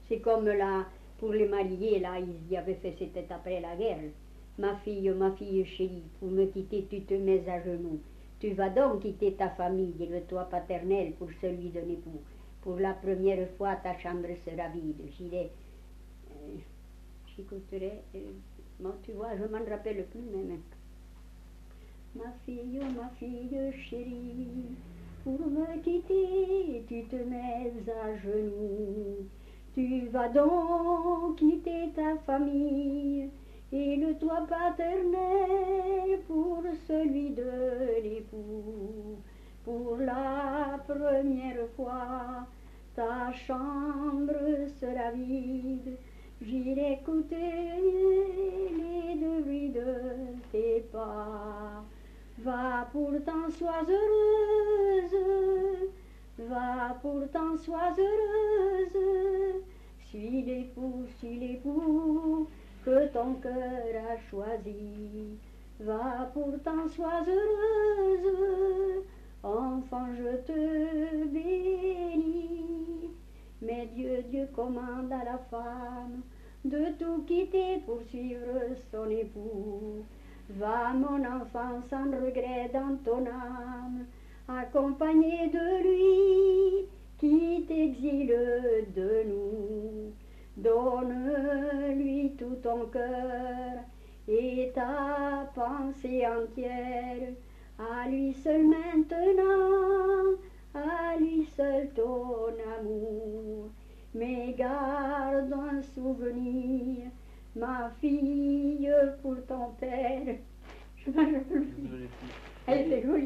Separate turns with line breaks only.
C'est comme là, pour les mariés, là, ils y avaient fait, c'était après la guerre. Ma fille chérie, pour me quitter, tu te mets à genoux. Tu vas donc quitter ta famille et le toit paternel pour celui d'un époux. Pour la première fois, ta chambre sera vide. J'irai, j'écouterai. Bon, tu vois, je m'en rappelle plus même. Ma fille chérie, pour me quitter, tu te mets à genoux. Tu vas donc quitter ta famille et le toit paternel pour celui de l'époux. Pour la première fois, ta chambre sera vide. J'irai écouter les bruits de tes pas. Va pourtant, sois heureuse, va pourtant, sois heureuse. Suis l'époux que ton cœur a choisi. Va pourtant, sois heureuse, enfant, je te bénis. Mais Dieu commande à la femme de tout quitter pour suivre son époux. Va, mon enfant, sans regret dans ton âme, accompagné de lui qui t'exile de nous. Donne-lui tout ton cœur et ta pensée entière, à lui seul maintenant, à lui seul ton amour. Mais garde un souvenir, ma fille, pour ton père. Je m'en rappelle plus. Elle était jolie.